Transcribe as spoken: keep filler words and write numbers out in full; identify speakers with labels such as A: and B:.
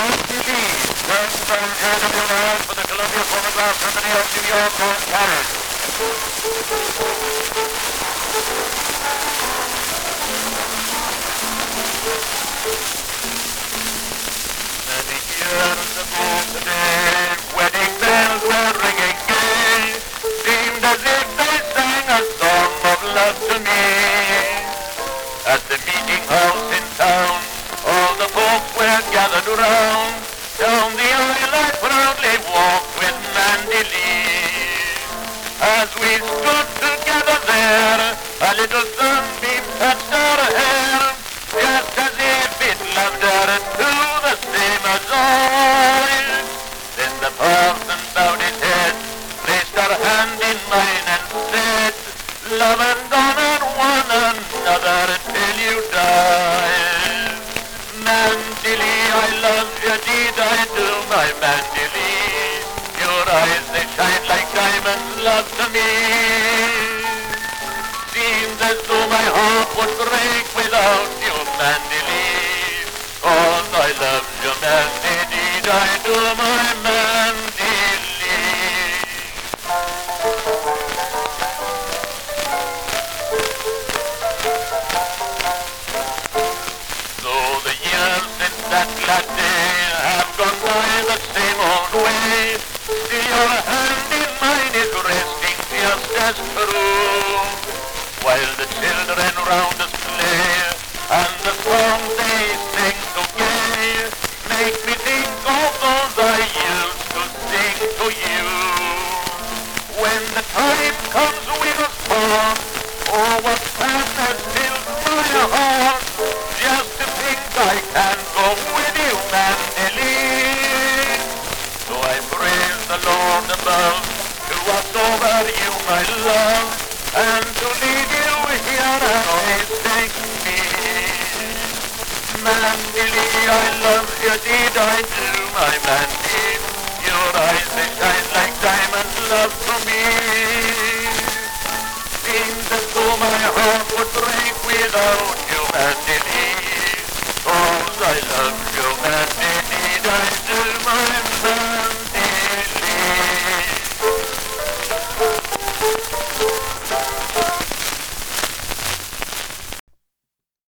A: For the Columbia Phonograph Company of New York on Paris. Many years ago today, wedding bells were ringing gay, seemed as if they sang a song of love to me. At the meeting house in town, all the folks were gathered around. Down the aisle I proudly walked with Mandy Lee. As we stood together there, a little sunbeam touched her hair, just as if it loved her to the same as I. Then the parson bowed his head, placed her hand in mine and said, love and honor one another till you die. Mandy Lee, I love you, deed I do, my Mandy Lee. Your eyes, they shine like diamonds, love to me. Seems as though my heart would break without you, Mandy Lee. Cause I love you, Mandy, deed I do, my Mandy Lee. Though the years since that glad day have gone by the same old way, still your hand in mine is resting just as true. While the children round us play, and the songs they sing so gay, make me think of those I used to sing to you. When the time comes we must part, oh what sadness fills my heart, just to think I can go with you, Mandy Lee. So I praise the Lord above to watch over you, my love, and to lead you here and always take me. Mandy Lee, I love you, deed I do, my Mandy. Your eyes, they shine like diamonds, love to me. Seems as though my heart would break without